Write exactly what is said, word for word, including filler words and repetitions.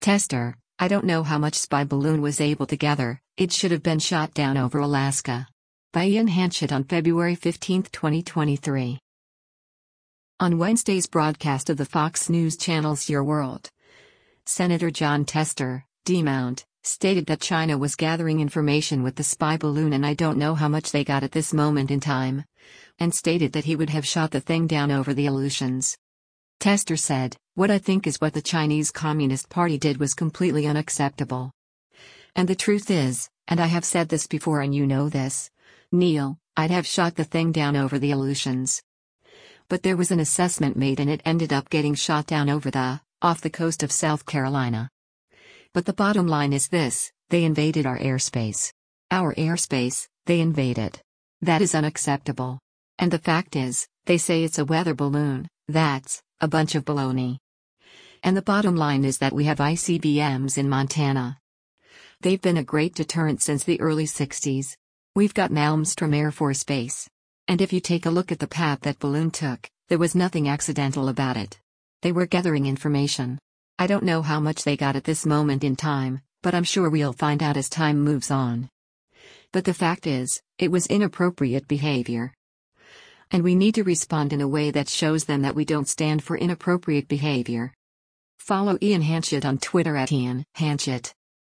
Tester, I don't know how much spy balloon was able to gather, it should have been shot down over Alaska. By Ian Hanchett on February fifteenth, twenty twenty-three. On Wednesday's broadcast of the Fox News Channel's Your World, Senator Jon Tester, D-Mount, stated that China was gathering information with the spy balloon and I don't know how much they got at this moment in time, and stated that he would have shot the thing down over the Aleutians. Tester said, "What I think is what the Chinese Communist Party did was completely unacceptable. And the truth is, and I have said this before and you know this, Neil, I'd have shot the thing down over the Aleutians. But there was an assessment made and it ended up getting shot down over the, off the coast of South Carolina. But the bottom line is this, they invaded our airspace. Our airspace, they invaded. That is unacceptable. And the fact is, they say it's a weather balloon, that's a bunch of baloney. And the bottom line is that we have I C B Ms in Montana. They've been a great deterrent since the early sixties. We've got Malmstrom Air Force Base. And if you take a look at the path that balloon took, there was nothing accidental about it. They were gathering information. I don't know how much they got at this moment in time, but I'm sure we'll find out as time moves on. But the fact is, it was inappropriate behavior. And we need to respond in a way that shows them that we don't stand for inappropriate behavior." Follow Ian Hanchett on Twitter at Ian Hanchett.